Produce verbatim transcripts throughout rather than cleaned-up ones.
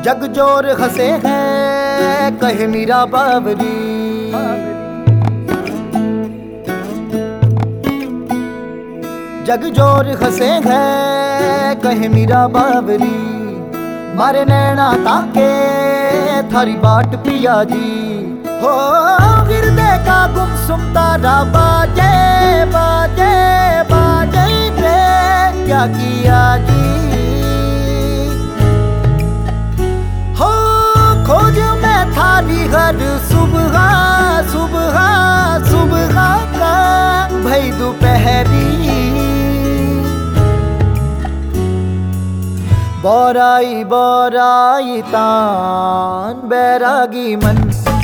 जग जोर हंसे है कहे मीरा बावरी, जग जोर हंसे है कहे मीरा बावरी, मारे नैना ताके थारी बाट पिया जी। हो गिरदे का गुमसुम तारा बाजे बाजे बाजे रे क्या किया जी। हो खोज मैं थारी हर सुबह सुबह सुबह का भई दोपहरी, बोराई बोराई तान बैरागी मन,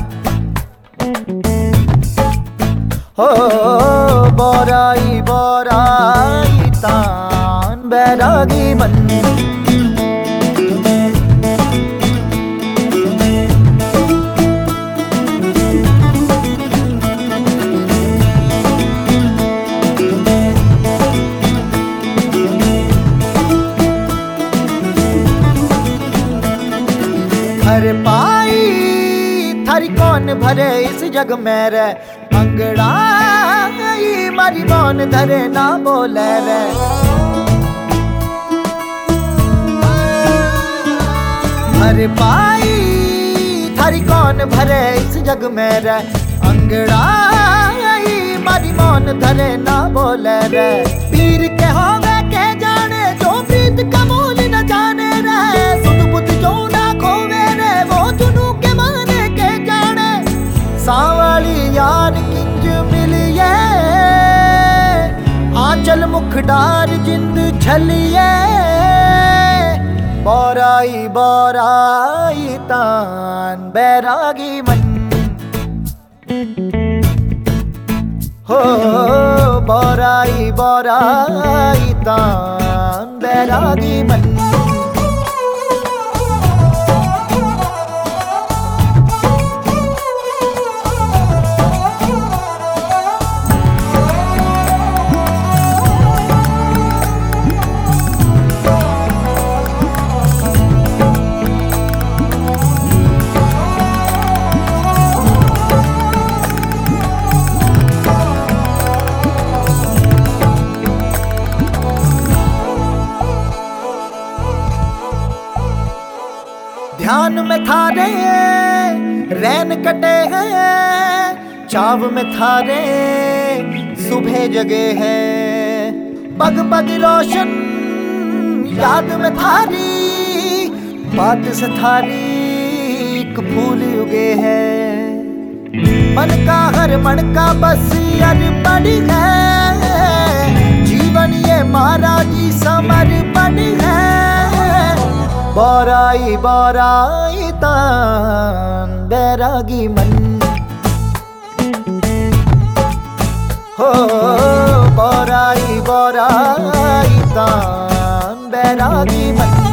हो बोराई बोराई तान बैरागी मन। अरे पाई थारी कौन भरे इस जग में रे, अंगड़ाई मारी कौन धरे ना बोले रे। अरे पाई थारी कौन भरे इस जग में रे, अंगड़ाई मारी कौन धरे ना बोले रे। पीर के होवे के जाने जो प्रीत का मूल न जाने रे, सुध बुध जो ना खोवे रे वो जुनू के माने के जाने। सावली यार किंज मिलिए आंचल मुखडार जिंद छलिए, बोराई बोराई तान बैरागी मन, हो बोराई बोराई तान बैरागी मन। ध्यान में थारे रैन कटे हैं, चाव में थारे सुबह जगे हैं। पग पग रोशन याद में थारी बात से थारी एक फूल उगे है। मन का हर मन का बस अर बड़ी है, जीवन ये महाराजी समर बड़ी है। बोराई बोराई तान बैरागी मन, हो बोराई बोराई तान बैरागी मन।